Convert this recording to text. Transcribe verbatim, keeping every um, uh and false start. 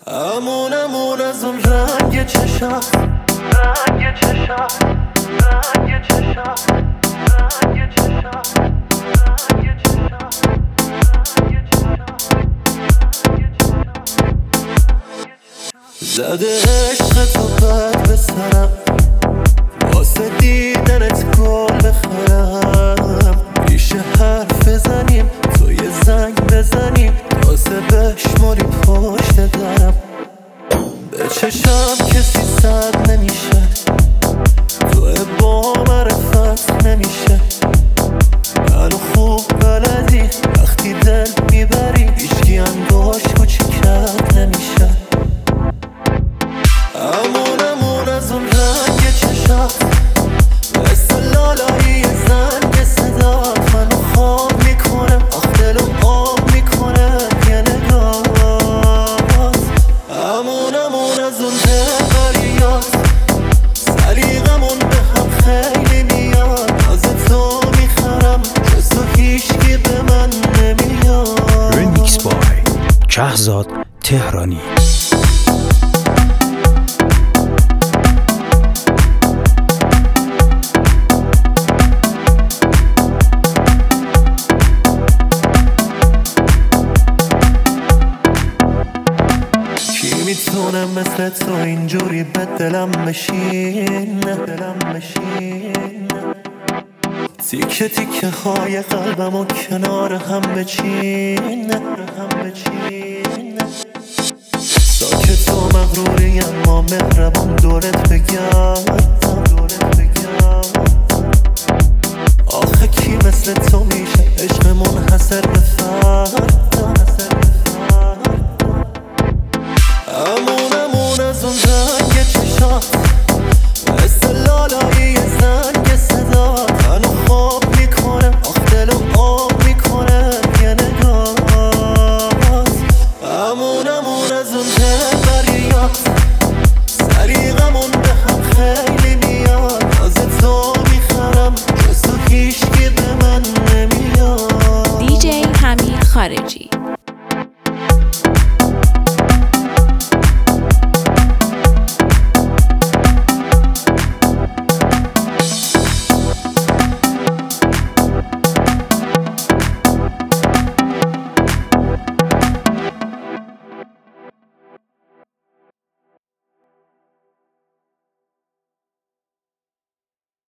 امون امون از اون رنگ چشات، رنگ چشات، رنگ چشات، رنگ چشات، رنگ چشات، رنگ چشات. زده عشق تو بد به سرم، واسه دیدنت گل بخرم. پیش حرف بزنیم تو یه زنگ بزنیم، تازه بشماری پشت درم. به چشم کسی صد نمیشه، تو با معرفت نمیشه. منو خوب بلدی وقتی دل میبری، هیچکی انگاش کوچیکت نمیشه. امون امون از اون رنگ چشات، مثل لالایی زنگ صدات. منو خواب میکنه آخ دلو آب میکنه یه نگاهات. امون امون از اون دلبریات، سلیقمون به هم خیلی میاد. از تو میخرم جز تو هیچکی به من نمیاد. رمیکس بای کهزاد تهرانی. میتونه مثل تو اینجوری به دلم بشین، دلم بشین. تیکه تیکه های قلبمو کنار هم بچین، هم بچین. ساکت و مغروری اما مهربون دورت بگردم، دورت بگردم. آخه کی مثل تو میشه عشق منحصر به فرد. امون امون از اون رنگ چشات، مثل لالایی زنگ صدات. منو خواب میکنه آخ دلو آب میکنه یه نگاهات. امون امون از اون دلبریات، سلیقمون به هم خیلی میاد. از تو میخرم جز تو هیچکی به من نمیاد. دی جی حمید خارجی.